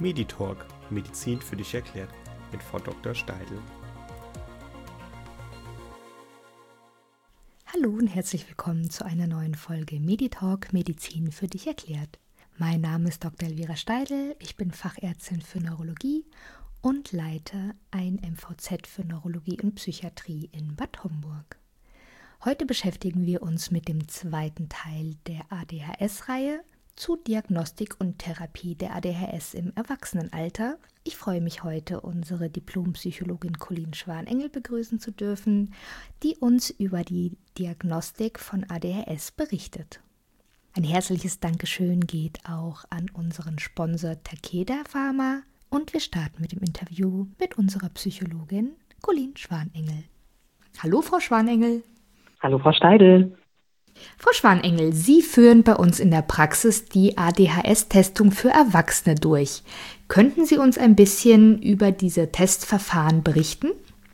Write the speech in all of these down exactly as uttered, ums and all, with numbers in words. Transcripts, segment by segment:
Meditalk, Medizin für dich erklärt, mit Frau Doktor Steidl. Hallo und herzlich willkommen zu einer neuen Folge Meditalk, Medizin für dich erklärt. Mein Name ist Doktor Elvira Steidl, ich bin Fachärztin für Neurologie und leite ein M V Z für Neurologie und Psychiatrie in Bad Homburg. Heute beschäftigen wir uns mit dem zweiten Teil der A D H S-Reihe zu Diagnostik und Therapie der A D H S im Erwachsenenalter. Ich freue mich heute, unsere Diplompsychologin Colleen Schwanengel begrüßen zu dürfen, die uns über die Diagnostik von A D H S berichtet. Ein herzliches Dankeschön geht auch an unseren Sponsor Takeda Pharma und wir starten mit dem Interview mit unserer Psychologin Colleen Schwanengel. Hallo Frau Schwanengel. Hallo Frau Steidl. Frau Schwanengel, Sie führen bei uns in der Praxis die A D H S-Testung für Erwachsene durch. Könnten Sie uns ein bisschen über diese Testverfahren berichten?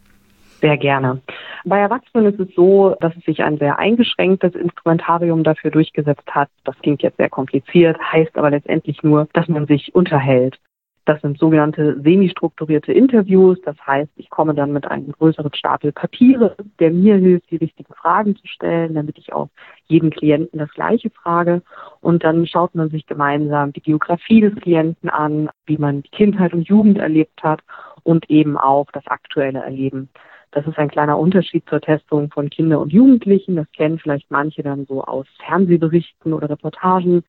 Sehr gerne. Bei Erwachsenen ist es so, dass es sich ein sehr eingeschränktes Instrumentarium dafür durchgesetzt hat. Das klingt jetzt sehr kompliziert, heißt aber letztendlich nur, dass man sich unterhält. Das sind sogenannte semi-strukturierte Interviews. Das heißt, ich komme dann mit einem größeren Stapel Papiere, der mir hilft, die richtigen Fragen zu stellen, damit ich auch jeden Klienten das Gleiche frage. Und dann schaut man sich gemeinsam die Biografie des Klienten an, wie man die Kindheit und Jugend erlebt hat und eben auch das aktuelle Erleben. Das ist ein kleiner Unterschied zur Testung von Kindern und Jugendlichen. Das kennen vielleicht manche dann so aus Fernsehberichten oder Reportagen.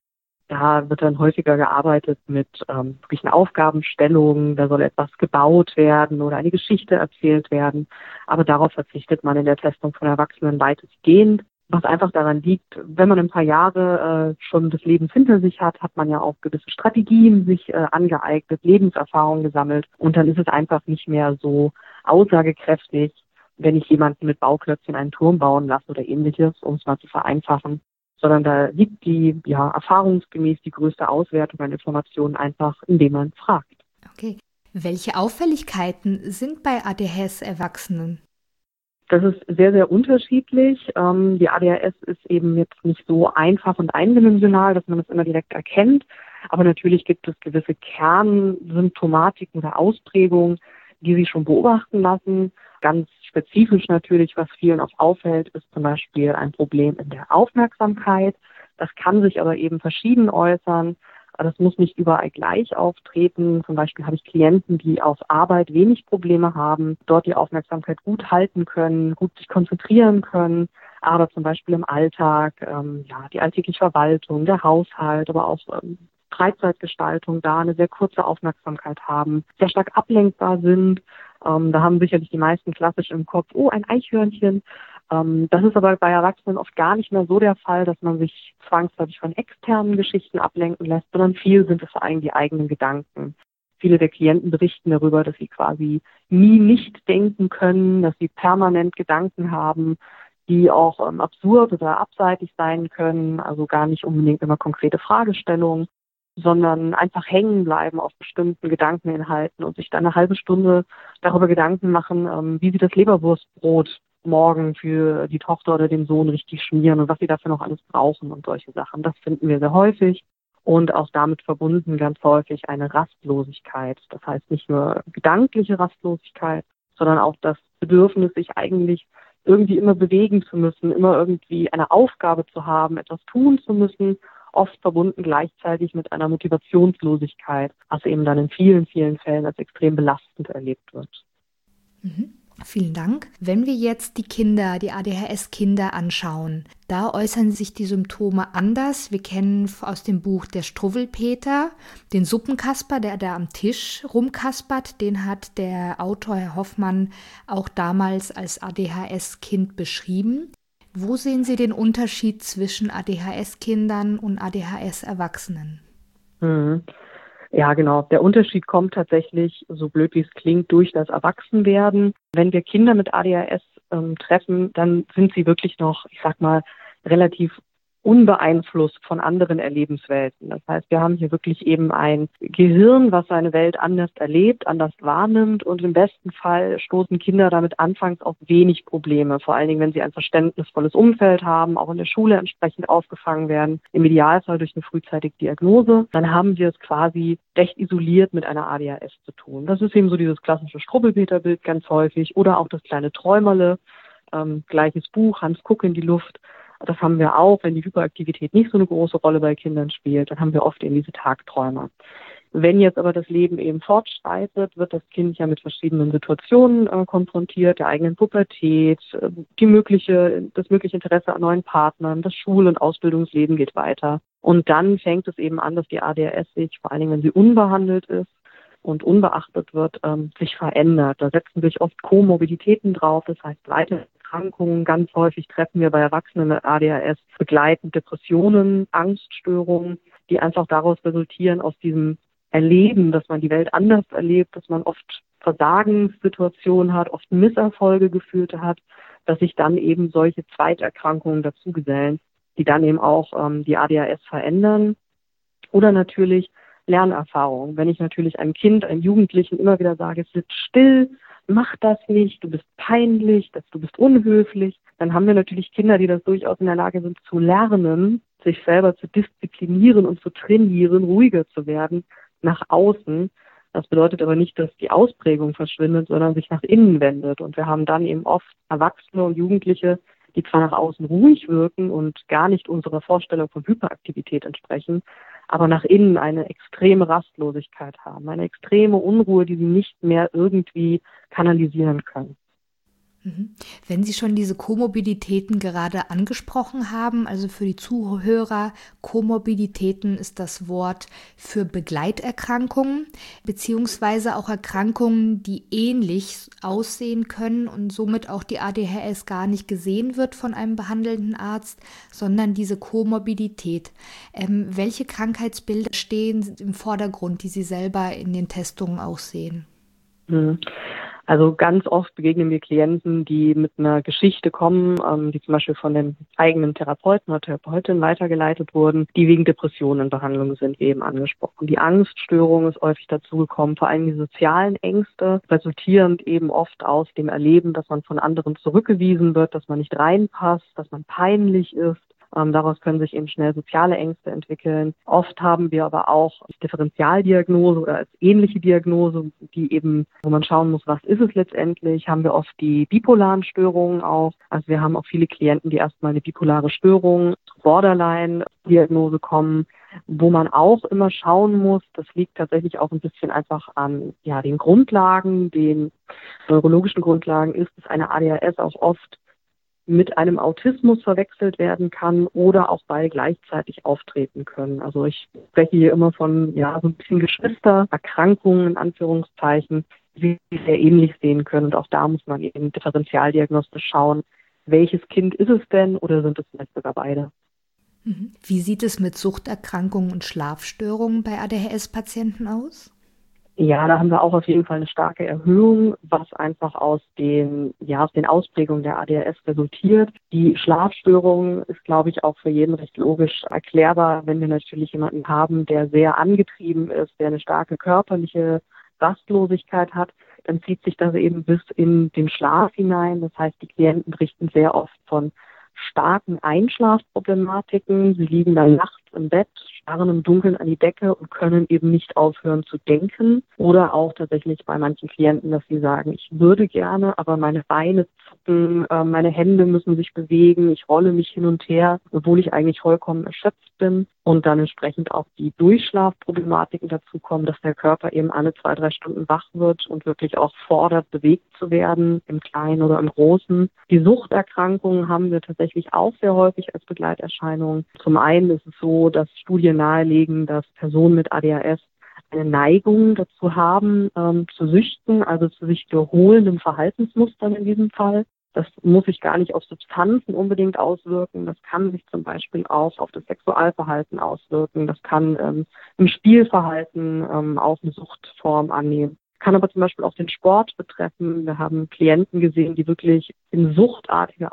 Da wird dann häufiger gearbeitet mit ähm, wirklichen Aufgabenstellungen, da soll etwas gebaut werden oder eine Geschichte erzählt werden. Aber darauf verzichtet man in der Testung von Erwachsenen weitestgehend, was einfach daran liegt, wenn man ein paar Jahre äh, schon des Lebens hinter sich hat, hat man ja auch gewisse Strategien sich äh, angeeignet, Lebenserfahrung gesammelt und dann ist es einfach nicht mehr so aussagekräftig, wenn ich jemanden mit Bauklötzchen einen Turm bauen lasse oder ähnliches, um es mal zu vereinfachen. Sondern da liegt die, ja, erfahrungsgemäß die größte Auswertung an Informationen einfach, indem man fragt. Okay. Welche Auffälligkeiten sind bei A D H S-Erwachsenen? Das ist sehr, sehr unterschiedlich. Ähm, die A D H S ist eben jetzt nicht so einfach und eindimensional, dass man das immer direkt erkennt. Aber natürlich gibt es gewisse Kernsymptomatiken oder Ausprägungen, die sich schon beobachten lassen. Ganz spezifisch natürlich, was vielen auch auffällt, ist zum Beispiel ein Problem in der Aufmerksamkeit. Das kann sich aber eben verschieden äußern. Das muss nicht überall gleich auftreten. Zum Beispiel habe ich Klienten, die auf Arbeit wenig Probleme haben, dort die Aufmerksamkeit gut halten können, gut sich konzentrieren können. Aber zum Beispiel im Alltag, ähm, ja, die alltägliche Verwaltung, der Haushalt, aber auch ähm, Freizeitgestaltung da eine sehr kurze Aufmerksamkeit haben, sehr stark ablenkbar sind. Ähm, da haben sicherlich die meisten klassisch im Kopf, oh, ein Eichhörnchen. Ähm, das ist aber bei Erwachsenen oft gar nicht mehr so der Fall, dass man sich zwangsläufig von externen Geschichten ablenken lässt, sondern viel sind es vor allem die eigenen Gedanken. Viele der Klienten berichten darüber, dass sie quasi nie nicht denken können, dass sie permanent Gedanken haben, die auch ähm, absurd oder abseitig sein können, also gar nicht unbedingt immer konkrete Fragestellungen, sondern einfach hängen bleiben auf bestimmten Gedankeninhalten und sich dann eine halbe Stunde darüber Gedanken machen, ähm, wie sie das Leberwurstbrot morgen für die Tochter oder den Sohn richtig schmieren und was sie dafür noch alles brauchen und solche Sachen. Das finden wir sehr häufig und auch damit verbunden ganz häufig eine Rastlosigkeit. Das heißt nicht nur gedankliche Rastlosigkeit, sondern auch das Bedürfnis, sich eigentlich irgendwie immer bewegen zu müssen, immer irgendwie eine Aufgabe zu haben, etwas tun zu müssen, oft verbunden gleichzeitig mit einer Motivationslosigkeit, was eben dann in vielen, vielen Fällen als extrem belastend erlebt wird. Mhm. Vielen Dank. Wenn wir jetzt die Kinder, die A D H S-Kinder anschauen, da äußern sich die Symptome anders. Wir kennen aus dem Buch Der Struwwelpeter den Suppenkasper, der da am Tisch rumkaspert. Den hat der Autor, Herr Hoffmann, auch damals als A D H S-Kind beschrieben. Wo sehen Sie den Unterschied zwischen A D H S-Kindern und A D H S-Erwachsenen? Mhm. Ja, genau. Der Unterschied kommt tatsächlich, so blöd wie es klingt, durch das Erwachsenwerden. Wenn wir Kinder mit A D H S ähm, treffen, dann sind sie wirklich noch, ich sag mal, relativ unbeeinflusst von anderen Erlebenswelten. Das heißt, wir haben hier wirklich eben ein Gehirn, was seine Welt anders erlebt, anders wahrnimmt und im besten Fall stoßen Kinder damit anfangs auf wenig Probleme, vor allen Dingen, wenn sie ein verständnisvolles Umfeld haben, auch in der Schule entsprechend aufgefangen werden, im Idealfall durch eine frühzeitige Diagnose. Dann haben wir es quasi recht isoliert mit einer A D H S zu tun. Das ist eben so dieses klassische Strubbelpeter-Bild ganz häufig oder auch das kleine Träumerle, ähm, gleiches Buch, Hans Kuck in die Luft. Das haben wir auch, wenn die Hyperaktivität nicht so eine große Rolle bei Kindern spielt, dann haben wir oft eben diese Tagträume. Wenn jetzt aber das Leben eben fortschreitet, wird das Kind ja mit verschiedenen Situationen äh, konfrontiert, der eigenen Pubertät, äh, die mögliche, das mögliche Interesse an neuen Partnern, das Schul- und Ausbildungsleben geht weiter. Und dann fängt es eben an, dass die A D H S sich, vor allen Dingen, wenn sie unbehandelt ist und unbeachtet wird, ähm, sich verändert. Da setzen sich oft Komorbiditäten drauf, das heißt weitere Erkrankungen. Ganz häufig treffen wir bei Erwachsenen mit A D H S begleitend Depressionen, Angststörungen, die einfach daraus resultieren, aus diesem Erleben, dass man die Welt anders erlebt, dass man oft Versagenssituationen hat, oft Misserfolge geführt hat, dass sich dann eben solche Zweiterkrankungen dazugesellen, die dann eben auch ähm, die A D H S verändern. Oder natürlich Lernerfahrung. Wenn ich natürlich einem Kind, einem Jugendlichen immer wieder sage, sitz still, mach das nicht, du bist peinlich, du bist unhöflich, dann haben wir natürlich Kinder, die das durchaus in der Lage sind zu lernen, sich selber zu disziplinieren und zu trainieren, ruhiger zu werden nach außen. Das bedeutet aber nicht, dass die Ausprägung verschwindet, sondern sich nach innen wendet. Und wir haben dann eben oft Erwachsene und Jugendliche, die zwar nach außen ruhig wirken und gar nicht unserer Vorstellung von Hyperaktivität entsprechen, aber nach innen eine extreme Rastlosigkeit haben, eine extreme Unruhe, die sie nicht mehr irgendwie kanalisieren können. Wenn Sie schon diese Komorbiditäten gerade angesprochen haben, also für die Zuhörer, Komorbiditäten ist das Wort für Begleiterkrankungen, beziehungsweise auch Erkrankungen, die ähnlich aussehen können und somit auch die A D H S gar nicht gesehen wird von einem behandelnden Arzt, sondern diese Komorbidität. Ähm, welche Krankheitsbilder stehen im Vordergrund, die Sie selber in den Testungen auch sehen? Mhm. Also ganz oft begegnen wir Klienten, die mit einer Geschichte kommen, ähm, die zum Beispiel von den eigenen Therapeuten oder Therapeutin weitergeleitet wurden, die wegen Depressionen in Behandlung sind, wie eben angesprochen. Die Angststörung ist häufig dazugekommen, vor allem die sozialen Ängste, resultierend eben oft aus dem Erleben, dass man von anderen zurückgewiesen wird, dass man nicht reinpasst, dass man peinlich ist. Ähm, daraus können sich eben schnell soziale Ängste entwickeln. Oft haben wir aber auch Differentialdiagnose oder als ähnliche Diagnose, die eben, wo man schauen muss, was ist es letztendlich, haben wir oft die bipolaren Störungen auch. Also wir haben auch viele Klienten, die erstmal eine bipolare Störung, Borderline-Diagnose kommen, wo man auch immer schauen muss, das liegt tatsächlich auch ein bisschen einfach an ja, den Grundlagen, den neurologischen Grundlagen, ist es eine A D H S auch oft mit einem Autismus verwechselt werden kann oder auch beide gleichzeitig auftreten können. Also ich spreche hier immer von ja so ein bisschen Geschwistererkrankungen in Anführungszeichen, die sich sehr ähnlich sehen können. Und auch da muss man eben differentialdiagnostisch schauen, welches Kind ist es denn oder sind es vielleicht sogar beide. Wie sieht es mit Suchterkrankungen und Schlafstörungen bei A D H S-Patienten aus? Ja, da haben wir auch auf jeden Fall eine starke Erhöhung, was einfach aus den, ja, aus den Ausprägungen der A D H S resultiert. Die Schlafstörung ist, glaube ich, auch für jeden recht logisch erklärbar, wenn wir natürlich jemanden haben, der sehr angetrieben ist, der eine starke körperliche Rastlosigkeit hat, dann zieht sich das eben bis in den Schlaf hinein. Das heißt, die Klienten berichten sehr oft von starken Einschlafproblematiken. Sie liegen dann nachts im Bett, starren im Dunkeln an die Decke und können eben nicht aufhören zu denken. Oder auch tatsächlich bei manchen Klienten, dass sie sagen, ich würde gerne, aber meine Beine zucken, meine Hände müssen sich bewegen, ich rolle mich hin und her, obwohl ich eigentlich vollkommen erschöpft bin. Und dann entsprechend auch die Durchschlafproblematiken dazu kommen, dass der Körper eben alle zwei, drei Stunden wach wird und wirklich auch fordert, bewegt zu werden, im Kleinen oder im Großen. Die Suchterkrankungen haben wir tatsächlich auch sehr häufig als Begleiterscheinung. Zum einen ist es so, dass Studien nahelegen, dass Personen mit A D H S eine Neigung dazu haben, ähm, zu süchten, also zu sich wiederholenden Verhaltensmustern in diesem Fall. Das muss sich gar nicht auf Substanzen unbedingt auswirken. Das kann sich zum Beispiel auch auf das Sexualverhalten auswirken. Das kann ähm, im Spielverhalten ähm, auch eine Suchtform annehmen. Kann aber zum Beispiel auch den Sport betreffen. Wir haben Klienten gesehen, die wirklich in suchtartiger Art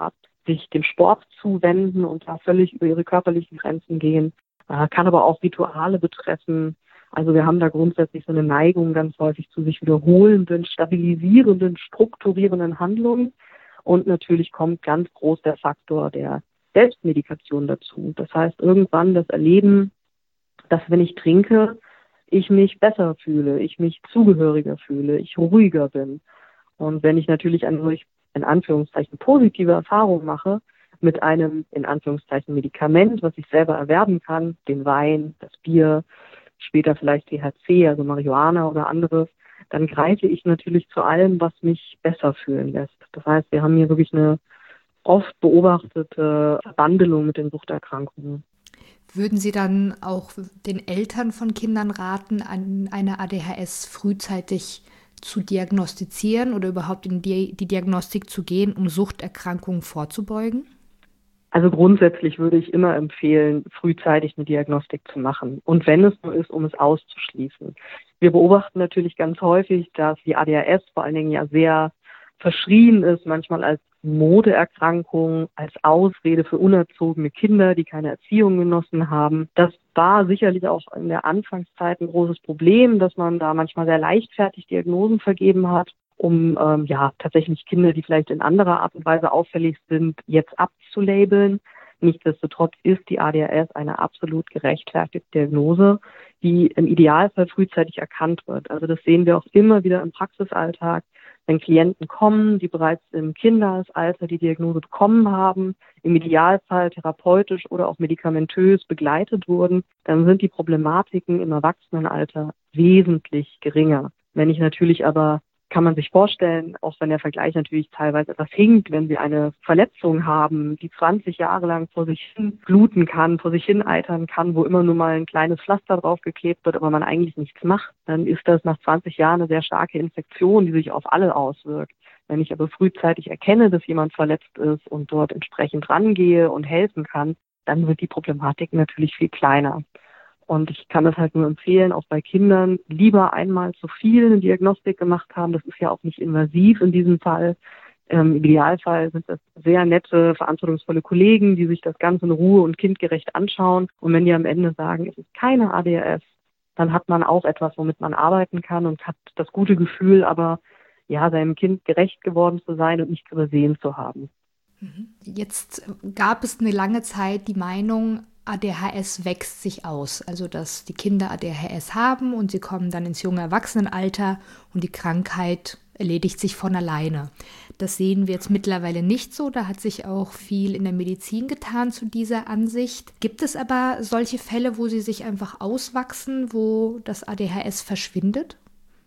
sich dem Sport zuwenden und da völlig über ihre körperlichen Grenzen gehen. Äh, kann aber auch Rituale betreffen. Also wir haben da grundsätzlich so eine Neigung ganz häufig zu sich wiederholenden, stabilisierenden, strukturierenden Handlungen. Und natürlich kommt ganz groß der Faktor der Selbstmedikation dazu. Das heißt, irgendwann das Erleben, dass wenn ich trinke, ich mich besser fühle, ich mich zugehöriger fühle, ich ruhiger bin. Und wenn ich natürlich eine solch, in Anführungszeichen, positive Erfahrung mache mit einem, in Anführungszeichen, Medikament, was ich selber erwerben kann, den Wein, das Bier, später vielleicht T H C, also Marihuana oder anderes, dann greife ich natürlich zu allem, was mich besser fühlen lässt. Das heißt, wir haben hier wirklich eine oft beobachtete Verbandelung mit den Suchterkrankungen. Würden Sie dann auch den Eltern von Kindern raten, an eine A D H S frühzeitig zu diagnostizieren oder überhaupt in die, die Diagnostik zu gehen, um Suchterkrankungen vorzubeugen? Also grundsätzlich würde ich immer empfehlen, frühzeitig eine Diagnostik zu machen. Und wenn es nur ist, um es auszuschließen. Wir beobachten natürlich ganz häufig, dass die A D H S vor allen Dingen ja sehr verschrien ist, manchmal als Modeerkrankung, als Ausrede für unerzogene Kinder, die keine Erziehung genossen haben. Das war sicherlich auch in der Anfangszeit ein großes Problem, dass man da manchmal sehr leichtfertig Diagnosen vergeben hat, um ähm, ja tatsächlich Kinder, die vielleicht in anderer Art und Weise auffällig sind, jetzt abzulabeln. Nichtsdestotrotz ist die A D H S eine absolut gerechtfertigte Diagnose, die im Idealfall frühzeitig erkannt wird. Also das sehen wir auch immer wieder im Praxisalltag, wenn Klienten kommen, die bereits im Kindesalter die Diagnose bekommen haben, im Idealfall therapeutisch oder auch medikamentös begleitet wurden, dann sind die Problematiken im Erwachsenenalter wesentlich geringer. Wenn ich natürlich aber, kann man sich vorstellen, auch wenn der Vergleich natürlich teilweise etwas hinkt, wenn Sie eine Verletzung haben, die zwanzig Jahre lang vor sich hin bluten kann, vor sich hin eitern kann, wo immer nur mal ein kleines Pflaster draufgeklebt wird, aber man eigentlich nichts macht, dann ist das nach zwanzig Jahren eine sehr starke Infektion, die sich auf alle auswirkt. Wenn ich aber frühzeitig erkenne, dass jemand verletzt ist und dort entsprechend rangehe und helfen kann, dann wird die Problematik natürlich viel kleiner. Und ich kann das halt nur empfehlen, auch bei Kindern lieber einmal zu viel eine Diagnostik gemacht haben. Das ist ja auch nicht invasiv in diesem Fall. Ähm, Im Idealfall sind das sehr nette, verantwortungsvolle Kollegen, die sich das Ganze in Ruhe und kindgerecht anschauen. Und wenn die am Ende sagen, es ist keine A D H S, dann hat man auch etwas, womit man arbeiten kann und hat das gute Gefühl, aber ja, seinem Kind gerecht geworden zu sein und nichts übersehen zu haben. Jetzt gab es eine lange Zeit die Meinung, A D H S wächst sich aus, also dass die Kinder A D H S haben und sie kommen dann ins junge Erwachsenenalter und die Krankheit erledigt sich von alleine. Das sehen wir jetzt mittlerweile nicht so, da hat sich auch viel in der Medizin getan zu dieser Ansicht. Gibt es aber solche Fälle, wo sie sich einfach auswachsen, wo das A D H S verschwindet?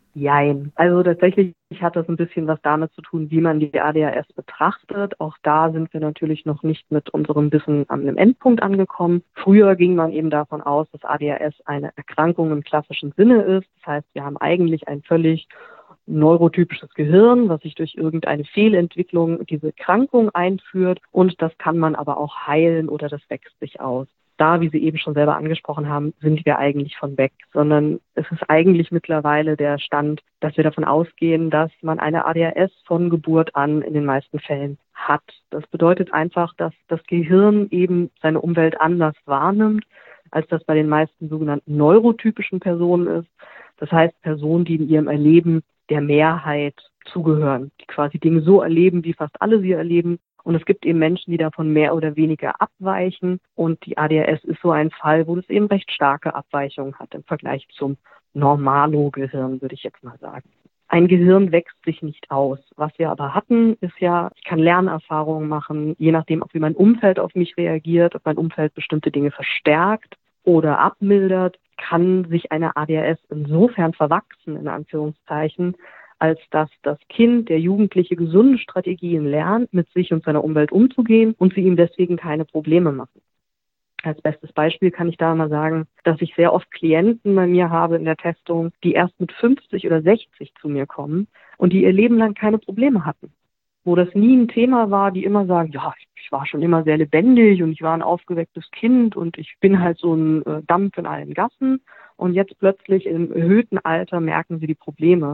Jein. Also tatsächlich hat das ein bisschen was damit zu tun, wie man die A D H S betrachtet. Auch da sind wir natürlich noch nicht mit unserem Wissen an einem Endpunkt angekommen. Früher ging man eben davon aus, dass A D H S eine Erkrankung im klassischen Sinne ist. Das heißt, wir haben eigentlich ein völlig neurotypisches Gehirn, was sich durch irgendeine Fehlentwicklung diese Erkrankung einführt. Und das kann man aber auch heilen oder das wächst sich aus. Da, wie Sie eben schon selber angesprochen haben, sind wir eigentlich von weg, sondern es ist eigentlich mittlerweile der Stand, dass wir davon ausgehen, dass man eine A D H S von Geburt an in den meisten Fällen hat. Das bedeutet einfach, dass das Gehirn eben seine Umwelt anders wahrnimmt, als das bei den meisten sogenannten neurotypischen Personen ist. Das heißt, Personen, die in ihrem Erleben der Mehrheit zugehören, die quasi Dinge so erleben, wie fast alle sie erleben. Und es gibt eben Menschen, die davon mehr oder weniger abweichen. Und die A D H S ist so ein Fall, wo es eben recht starke Abweichungen hat im Vergleich zum Normalo-Gehirn, würde ich jetzt mal sagen. Ein Gehirn wächst sich nicht aus. Was wir aber hatten, ist ja, ich kann Lernerfahrungen machen, je nachdem, ob wie mein Umfeld auf mich reagiert, ob mein Umfeld bestimmte Dinge verstärkt oder abmildert, kann sich eine A D H S insofern verwachsen, in Anführungszeichen, als dass das Kind, der Jugendliche, gesunde Strategien lernt, mit sich und seiner Umwelt umzugehen und sie ihm deswegen keine Probleme machen. Als bestes Beispiel kann ich da mal sagen, dass ich sehr oft Klienten bei mir habe in der Testung, die erst mit fünfzig oder sechzig zu mir kommen und die ihr Leben lang keine Probleme hatten. Wo das nie ein Thema war, die immer sagen, ja, ich war schon immer sehr lebendig und ich war ein aufgewecktes Kind und ich bin halt so ein Dampf in allen Gassen. Und jetzt plötzlich im erhöhten Alter merken sie die Probleme.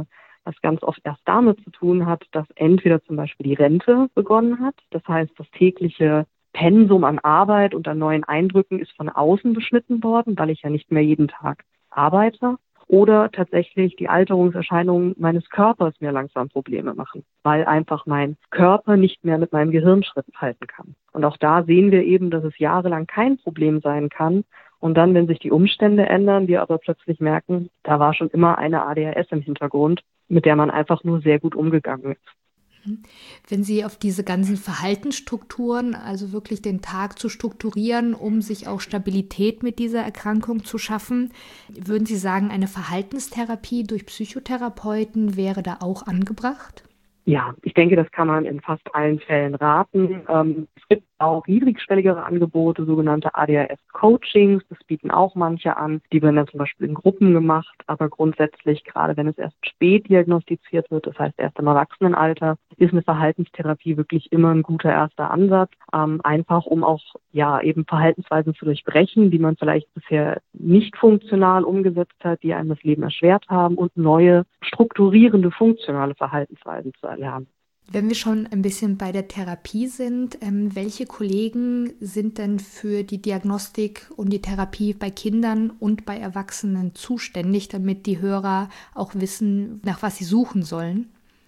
was ganz oft erst damit zu tun hat, dass entweder zum Beispiel die Rente begonnen hat. Das heißt, das tägliche Pensum an Arbeit und an neuen Eindrücken ist von außen beschnitten worden, weil ich ja nicht mehr jeden Tag arbeite. Oder tatsächlich die Alterungserscheinungen meines Körpers mir langsam Probleme machen, weil einfach mein Körper nicht mehr mit meinem Gehirn Schritt halten kann. Und auch da sehen wir eben, dass es jahrelang kein Problem sein kann. Und dann, wenn sich die Umstände ändern, wir aber plötzlich merken, da war schon immer eine A D H S im Hintergrund, mit der man einfach nur sehr gut umgegangen ist. Wenn Sie auf diese ganzen Verhaltensstrukturen, also wirklich den Tag zu strukturieren, um sich auch Stabilität mit dieser Erkrankung zu schaffen, würden Sie sagen, eine Verhaltenstherapie durch Psychotherapeuten wäre da auch angebracht? Ja, ich denke, das kann man in fast allen Fällen raten. Ähm, es gibt auch niedrigschwelligere Angebote, sogenannte A D H S-Coachings. Das bieten auch manche an. Die werden dann zum Beispiel in Gruppen gemacht. Aber grundsätzlich, gerade wenn es erst spät diagnostiziert wird, das heißt erst im Erwachsenenalter, ist eine Verhaltenstherapie wirklich immer ein guter erster Ansatz. Ähm, einfach, um auch ja eben Verhaltensweisen zu durchbrechen, die man vielleicht bisher nicht funktional umgesetzt hat, die einem das Leben erschwert haben und neue strukturierende, funktionale Verhaltensweisen zu erlernen. Wenn wir schon ein bisschen bei der Therapie sind, ähm, welche Kollegen sind denn für die Diagnostik und die Therapie bei Kindern und bei Erwachsenen zuständig, damit die Hörer auch wissen, nach was sie suchen sollen?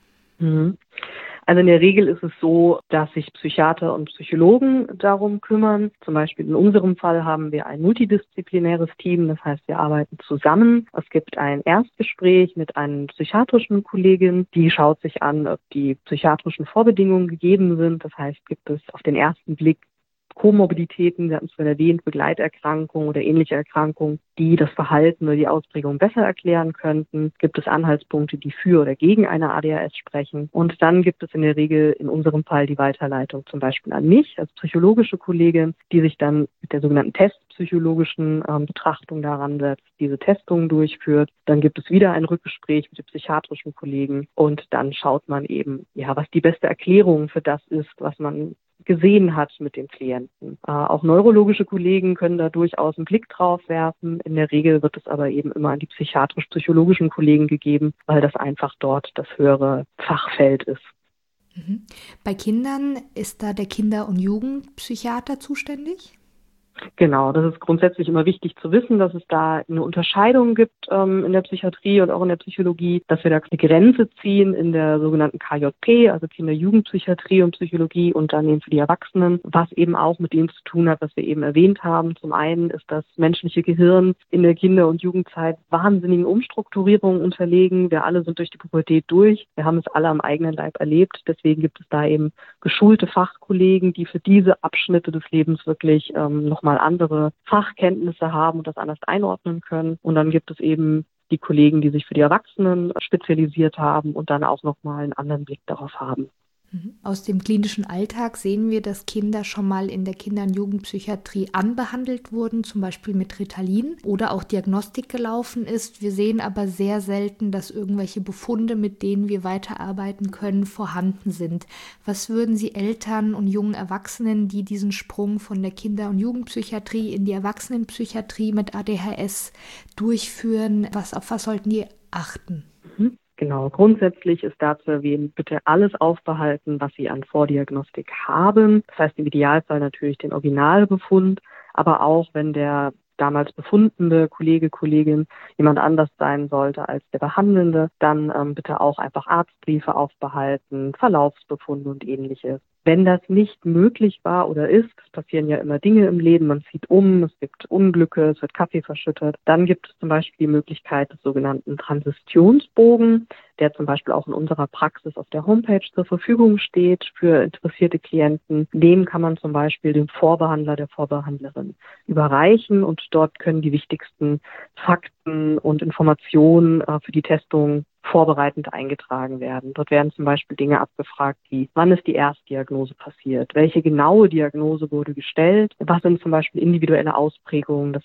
Mhm. Also in der Regel ist es so, dass sich Psychiater und Psychologen darum kümmern. Zum Beispiel in unserem Fall haben wir ein multidisziplinäres Team. Das heißt, wir arbeiten zusammen. Es gibt ein Erstgespräch mit einer psychiatrischen Kollegin. Die schaut sich an, ob die psychiatrischen Vorbedingungen gegeben sind. Das heißt, gibt es auf den ersten Blick Komorbiditäten, wir hatten es schon erwähnt, Begleiterkrankungen oder ähnliche Erkrankungen, die das Verhalten oder die Ausprägung besser erklären könnten. Gibt es Anhaltspunkte, die für oder gegen eine A D H S sprechen? Und dann gibt es in der Regel in unserem Fall die Weiterleitung zum Beispiel an mich als psychologische Kollegin, die sich dann mit der sogenannten testpsychologischen ähm, Betrachtung daran setzt, diese Testungen durchführt. Dann gibt es wieder ein Rückgespräch mit den psychiatrischen Kollegen und dann schaut man eben, ja, was die beste Erklärung für das ist, was man gesehen hat mit dem Klienten. Äh, auch neurologische Kollegen können da durchaus einen Blick drauf werfen. In der Regel wird es aber eben immer an die psychiatrisch-psychologischen Kollegen gegeben, weil das einfach dort das höhere Fachfeld ist. Mhm. Bei Kindern ist da der Kinder- und Jugendpsychiater zuständig? Genau, das ist grundsätzlich immer wichtig zu wissen, dass es da eine Unterscheidung gibt ähm, in der Psychiatrie und auch in der Psychologie, dass wir da eine Grenze ziehen in der sogenannten K J P, also Kinder-Jugendpsychiatrie und Psychologie und dann eben für die Erwachsenen, was eben auch mit dem zu tun hat, was wir eben erwähnt haben. Zum einen ist das menschliche Gehirn in der Kinder- und Jugendzeit wahnsinnigen Umstrukturierungen unterlegen. Wir alle sind durch die Pubertät durch. Wir haben es alle am eigenen Leib erlebt. Deswegen gibt es da eben geschulte Fachkollegen, die für diese Abschnitte des Lebens wirklich ähm, noch mal andere Fachkenntnisse haben und das anders einordnen können. Und dann gibt es eben die Kollegen, die sich für die Erwachsenen spezialisiert haben und dann auch nochmal einen anderen Blick darauf haben. Aus dem klinischen Alltag sehen wir, dass Kinder schon mal in der Kinder- und Jugendpsychiatrie anbehandelt wurden, zum Beispiel mit Ritalin oder auch Diagnostik gelaufen ist. Wir sehen aber sehr selten, dass irgendwelche Befunde, mit denen wir weiterarbeiten können, vorhanden sind. Was würden Sie Eltern und jungen Erwachsenen, die diesen Sprung von der Kinder- und Jugendpsychiatrie in die Erwachsenenpsychiatrie mit A D H S durchführen, was, auf was sollten die achten? Mhm. Genau, grundsätzlich ist da zu erwähnen, bitte alles aufbehalten, was Sie an Vordiagnostik haben. Das heißt im Idealfall natürlich den Originalbefund, aber auch wenn der damals befundende Kollege, Kollegin jemand anders sein sollte als der Behandelnde, dann ähm, bitte auch einfach Arztbriefe aufbehalten, Verlaufsbefunde und ähnliches. Wenn das nicht möglich war oder ist, es passieren ja immer Dinge im Leben, man zieht um, es gibt Unglücke, es wird Kaffee verschüttet, dann gibt es zum Beispiel die Möglichkeit des sogenannten Transitionsbogen, der zum Beispiel auch in unserer Praxis auf der Homepage zur Verfügung steht für interessierte Klienten. Dem kann man zum Beispiel dem Vorbehandler, der Vorbehandlerin überreichen und dort können die wichtigsten Fakten und Informationen äh, für die Testung vorbereitend eingetragen werden. Dort werden zum Beispiel Dinge abgefragt wie, wann ist die Erstdiagnose passiert? Welche genaue Diagnose wurde gestellt? Was sind zum Beispiel individuelle Ausprägungen? Das heißt,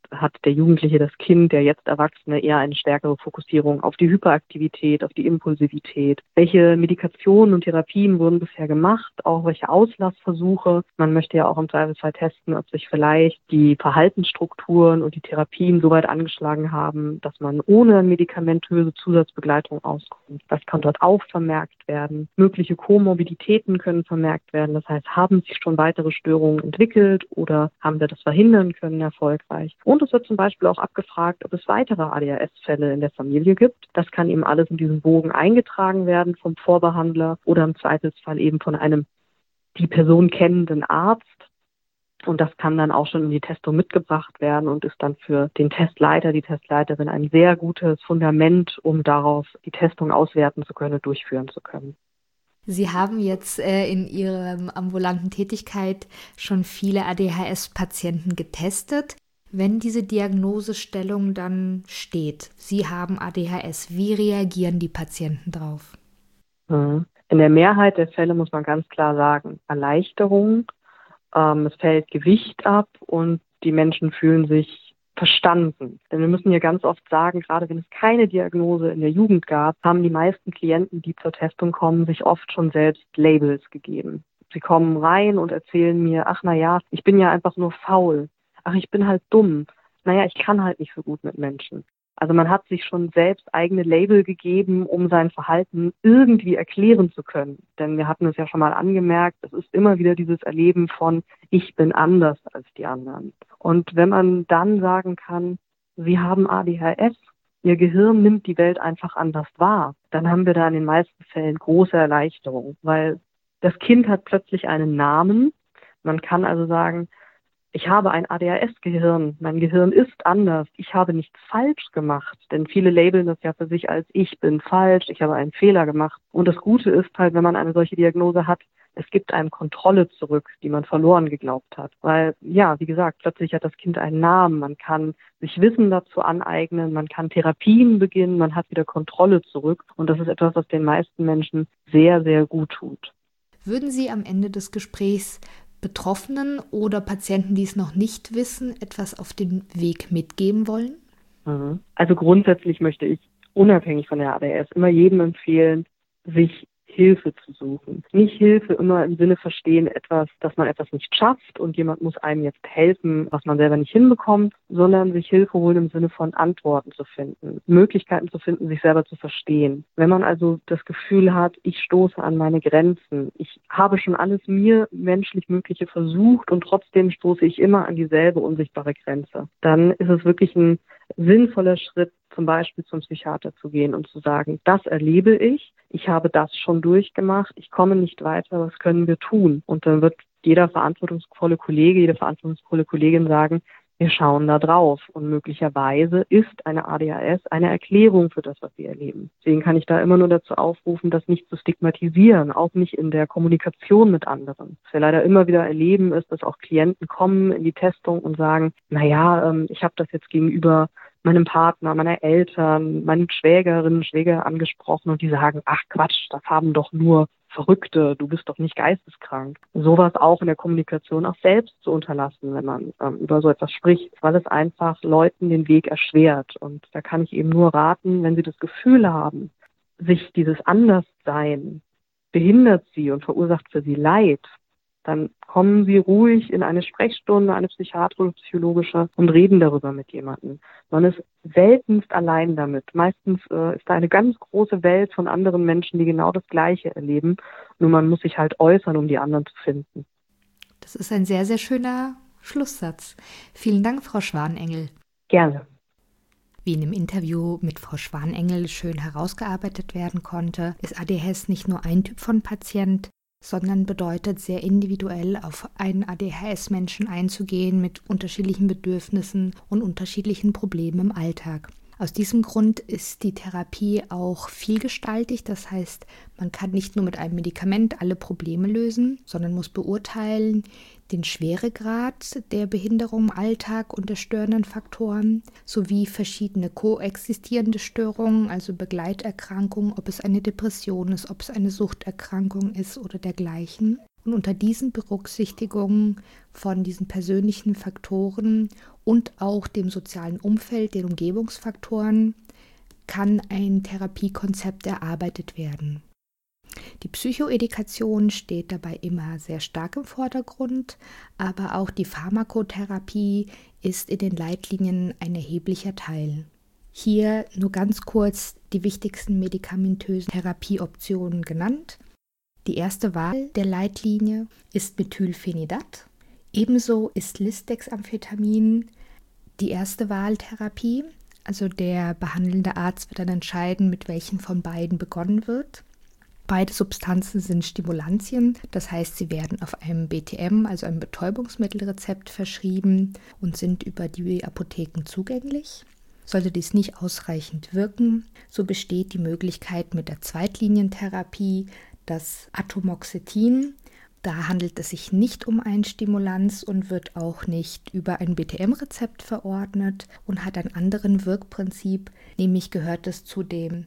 hat der Jugendliche, das Kind, der jetzt Erwachsene eher eine stärkere Fokussierung auf die Hyperaktivität, auf die Impulsivität? Welche Medikationen und Therapien wurden bisher gemacht? Auch welche Auslassversuche? Man möchte ja auch im Zweifelsfall testen, ob sich vielleicht die Verhaltensstrukturen und die Therapien so weit angeschlagen haben, dass man ohne medikamentöse Zusatzbegleitung auskommt. Das kann dort auch vermerkt werden. Mögliche Komorbiditäten können vermerkt werden. Das heißt, haben sich schon weitere Störungen entwickelt oder haben wir das verhindern können erfolgreich? Und es wird zum Beispiel auch abgefragt, ob es weitere A D H S-Fälle in der Familie gibt. Das kann eben alles in diesem Bogen eingetragen werden vom Vorbehandler oder im Zweifelsfall eben von einem die Person kennenden Arzt. Und das kann dann auch schon in die Testung mitgebracht werden und ist dann für den Testleiter, die Testleiterin ein sehr gutes Fundament, um darauf die Testung auswerten zu können und durchführen zu können. Sie haben jetzt äh, in Ihrer ambulanten Tätigkeit schon viele A D H S-Patienten getestet. Wenn diese Diagnosestellung dann steht, Sie haben A D H S, wie reagieren die Patienten drauf? In der Mehrheit der Fälle muss man ganz klar sagen, Erleichterung, ähm, es fällt Gewicht ab und die Menschen fühlen sich verstanden. Denn wir müssen hier ganz oft sagen, gerade wenn es keine Diagnose in der Jugend gab, haben die meisten Klienten, die zur Testung kommen, sich oft schon selbst Labels gegeben. Sie kommen rein und erzählen mir, ach na ja, ich bin ja einfach nur faul. Ach, ich bin halt dumm. Naja, ich kann halt nicht so gut mit Menschen. Also man hat sich schon selbst eigene Label gegeben, um sein Verhalten irgendwie erklären zu können. Denn wir hatten es ja schon mal angemerkt, es ist immer wieder dieses Erleben von, ich bin anders als die anderen. Und wenn man dann sagen kann, Sie haben A D H S, Ihr Gehirn nimmt die Welt einfach anders wahr, dann haben wir da in den meisten Fällen große Erleichterung, weil das Kind hat plötzlich einen Namen. Man kann also sagen, ich habe ein A D H S-Gehirn, mein Gehirn ist anders, ich habe nichts falsch gemacht, denn viele labeln das ja für sich als ich bin falsch, ich habe einen Fehler gemacht. Und das Gute ist halt, wenn man eine solche Diagnose hat, es gibt einem Kontrolle zurück, die man verloren geglaubt hat. Weil, ja, wie gesagt, plötzlich hat das Kind einen Namen, man kann sich Wissen dazu aneignen, man kann Therapien beginnen, man hat wieder Kontrolle zurück. Und das ist etwas, was den meisten Menschen sehr, sehr gut tut. Würden Sie am Ende des Gesprächs Betroffenen oder Patienten, die es noch nicht wissen, etwas auf den Weg mitgeben wollen? Also grundsätzlich möchte ich unabhängig von der A D H S immer jedem empfehlen, sich Hilfe zu suchen. Nicht Hilfe immer im Sinne verstehen, etwas, dass man etwas nicht schafft und jemand muss einem jetzt helfen, was man selber nicht hinbekommt, sondern sich Hilfe holen im Sinne von Antworten zu finden, Möglichkeiten zu finden, sich selber zu verstehen. Wenn man also das Gefühl hat, ich stoße an meine Grenzen, ich habe schon alles mir menschlich Mögliche versucht und trotzdem stoße ich immer an dieselbe unsichtbare Grenze, dann ist es wirklich ein sinnvoller Schritt, zum Beispiel zum Psychiater zu gehen und zu sagen, das erlebe ich, ich habe das schon durchgemacht, ich komme nicht weiter, was können wir tun? Und dann wird jeder verantwortungsvolle Kollege, jede verantwortungsvolle Kollegin sagen, wir schauen da drauf. Und möglicherweise ist eine A D H S eine Erklärung für das, was wir erleben. Deswegen kann ich da immer nur dazu aufrufen, das nicht zu stigmatisieren, auch nicht in der Kommunikation mit anderen. Was wir leider immer wieder erleben, ist, dass auch Klienten kommen in die Testung und sagen, naja, ich habe das jetzt gegenüber meinem Partner, meiner Eltern, meinen Schwägerinnen, Schwäger angesprochen und die sagen, ach Quatsch, das haben doch nur Verrückte, du bist doch nicht geisteskrank. Sowas auch in der Kommunikation auch selbst zu unterlassen, wenn man ähm, über so etwas spricht, weil es einfach Leuten den Weg erschwert. Und da kann ich eben nur raten, wenn sie das Gefühl haben, sich dieses Anderssein behindert sie und verursacht für sie Leid, dann kommen Sie ruhig in eine Sprechstunde, eine psychiatrische, psychologische und reden darüber mit jemandem. Man ist seltenst allein damit. Meistens äh, ist da eine ganz große Welt von anderen Menschen, die genau das Gleiche erleben. Nur man muss sich halt äußern, um die anderen zu finden. Das ist ein sehr, sehr schöner Schlusssatz. Vielen Dank, Frau Schwanengel. Gerne. Wie in dem Interview mit Frau Schwanengel schön herausgearbeitet werden konnte, ist A D H S nicht nur ein Typ von Patient, sondern bedeutet sehr individuell auf einen A D H S-Menschen einzugehen mit unterschiedlichen Bedürfnissen und unterschiedlichen Problemen im Alltag. Aus diesem Grund ist die Therapie auch vielgestaltig, das heißt, man kann nicht nur mit einem Medikament alle Probleme lösen, sondern muss beurteilen den Schweregrad der Behinderung im Alltag und der störenden Faktoren sowie verschiedene koexistierende Störungen, also Begleiterkrankungen, ob es eine Depression ist, ob es eine Suchterkrankung ist oder dergleichen. Und unter diesen Berücksichtigungen von diesen persönlichen Faktoren und auch dem sozialen Umfeld, den Umgebungsfaktoren, kann ein Therapiekonzept erarbeitet werden. Die Psychoedukation steht dabei immer sehr stark im Vordergrund, aber auch die Pharmakotherapie ist in den Leitlinien ein erheblicher Teil. Hier nur ganz kurz die wichtigsten medikamentösen Therapieoptionen genannt. Die erste Wahl der Leitlinie ist Methylphenidat. Ebenso ist Lisdexamphetamin die erste Wahltherapie. Also der behandelnde Arzt wird dann entscheiden, mit welchen von beiden begonnen wird. Beide Substanzen sind Stimulantien, das heißt, sie werden auf einem B T M, also einem Betäubungsmittelrezept, verschrieben und sind über die Apotheken zugänglich. Sollte dies nicht ausreichend wirken, so besteht die Möglichkeit mit der Zweitlinientherapie, das Atomoxetin. Da handelt es sich nicht um ein Stimulanz und wird auch nicht über ein B T M-Rezept verordnet und hat ein anderes Wirkprinzip, nämlich gehört es zu den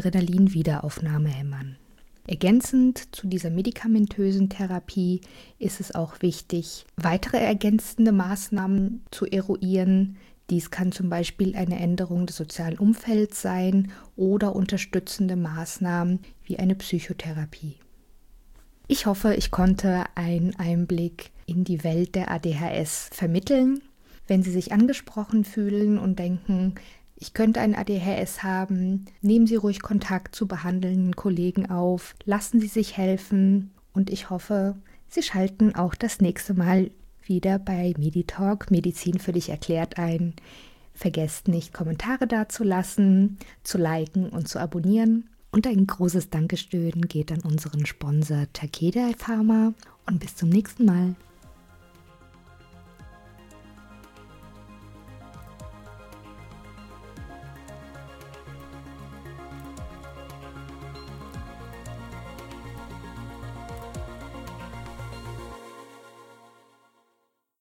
Noradrenalin-Wiederaufnahmehämmern. Ergänzend zu dieser medikamentösen Therapie ist es auch wichtig, weitere ergänzende Maßnahmen zu eruieren. Dies kann zum Beispiel eine Änderung des sozialen Umfelds sein oder unterstützende Maßnahmen wie eine Psychotherapie. Ich hoffe, ich konnte einen Einblick in die Welt der A D H S vermitteln. Wenn Sie sich angesprochen fühlen und denken, ich könnte ein A D H S haben, nehmen Sie ruhig Kontakt zu behandelnden Kollegen auf, lassen Sie sich helfen und ich hoffe, Sie schalten auch das nächste Mal wieder bei Meditalk Medizin für dich erklärt ein. Vergesst nicht, Kommentare dazulassen, zu liken und zu abonnieren. Und ein großes Dankeschön geht an unseren Sponsor Takeda Pharma und bis zum nächsten Mal.